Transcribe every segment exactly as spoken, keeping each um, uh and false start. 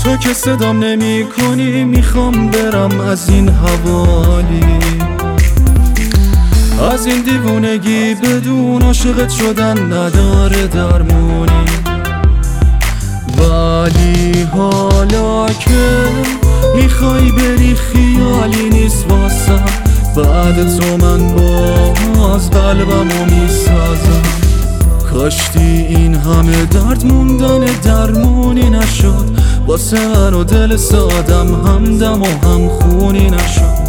تو که صدام نمی کنی میخوام برم از این حوالی، از این دیوونگی بدون عاشقت شدن نداره درمونی. ولی حالا که میخوای بری خیالی نیست واسم، بعد تو من باز قلبمو میسازم. کاشتی این همه درد موندن درمونی نشد، واسه من و دل سادم همدم و هم خونی نشد.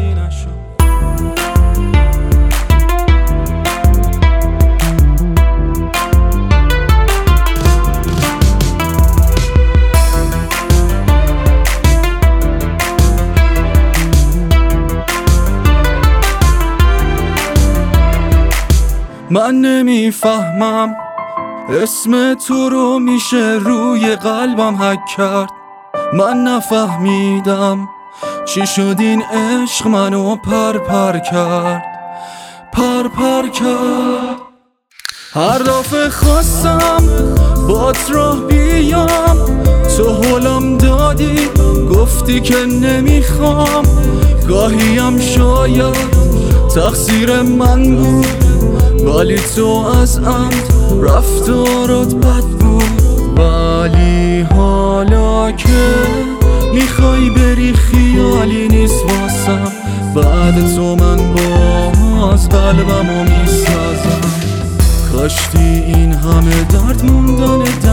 من نمیفهمم اسم تو رو میشه روی قلبم حک کرد. من نفهمیدم چی شد این عشق منو پر پر کرد، پر پر کرد. هر دفعه خواستم بات راه بیام تو هلم دادی، گفتی که نمیخوام. گاهیم شاید تقصیر من بود، ولی تو از عمد رفتارات بد بود. ولی حالا که میخوای بری خیالی نیست واسم، بعد تو من باز قلبمو میسازم. کاشتی این همه درد موندن